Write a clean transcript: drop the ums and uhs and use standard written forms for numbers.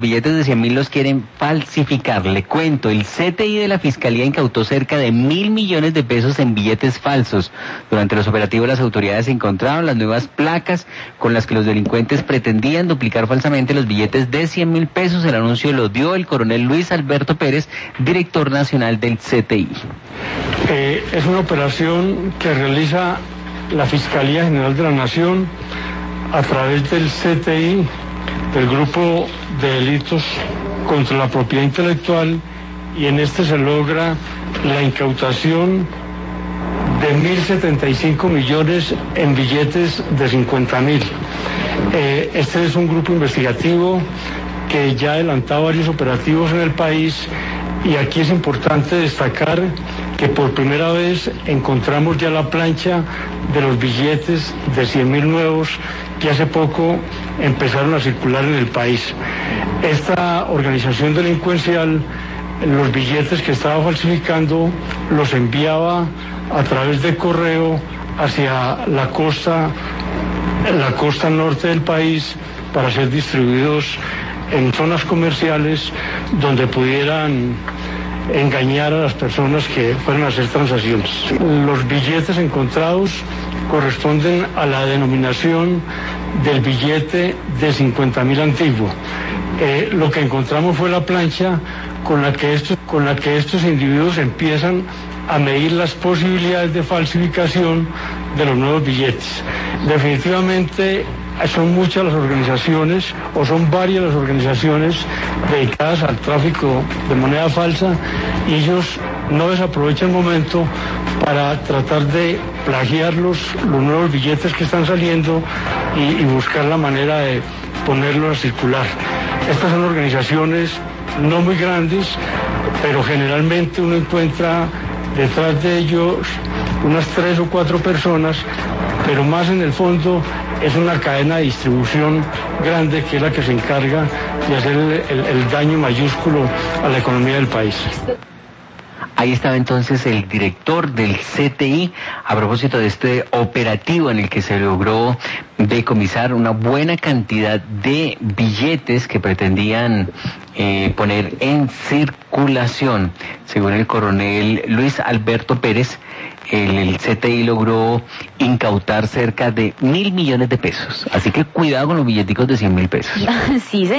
Billetes de 100.000 los quieren falsificar. Le cuento, el CTI de la Fiscalía incautó cerca de 1.000 millones de pesos en billetes falsos. Durante los operativos las autoridades encontraron las nuevas placas con las que los delincuentes pretendían duplicar falsamente los billetes de 100.000 pesos. El anuncio lo dio el coronel Luis Alberto Pérez, director nacional del CTI. Es una operación que realiza la Fiscalía General de la Nación a través del CTI, del Grupo de Delitos contra la Propiedad Intelectual, y en este se logra la incautación de 1.075 millones en billetes de 50.000. Este es un grupo investigativo que ya ha adelantado varios operativos en el país, y aquí es importante destacar que por primera vez encontramos ya la plancha de los billetes de 100.000 nuevos que hace poco empezaron a circular en el país. Esta organización delincuencial, los billetes que estaba falsificando, los enviaba a través de correo hacia la costa norte del país para ser distribuidos en zonas comerciales donde pudieran engañar a las personas que fueran a hacer transacciones. Los billetes encontrados corresponden a la denominación del billete de 50.000 antiguo. Lo que encontramos fue la plancha con la que estos individuos empiezan a medir las posibilidades de falsificación de los nuevos billetes. Definitivamente son muchas las organizaciones, o son varias las organizaciones dedicadas al tráfico de moneda falsa, y ellos no desaprovechan el momento para tratar de plagiar los nuevos billetes que están saliendo y buscar la manera de ponerlos a circular. Estas son organizaciones no muy grandes, pero generalmente uno encuentra detrás de ellos unas 3 o 4 personas, pero más en el fondo es una cadena de distribución grande que es la que se encarga de hacer el daño mayúsculo a la economía del país. Ahí estaba entonces el director del CTI a propósito de este operativo en el que se logró decomisar una buena cantidad de billetes que pretendían poner en circulación. Según el coronel Luis Alberto Pérez, el CTI logró incautar cerca de 1.000 millones de pesos. Así que cuidado con los billeticos de 100.000 pesos. Sí,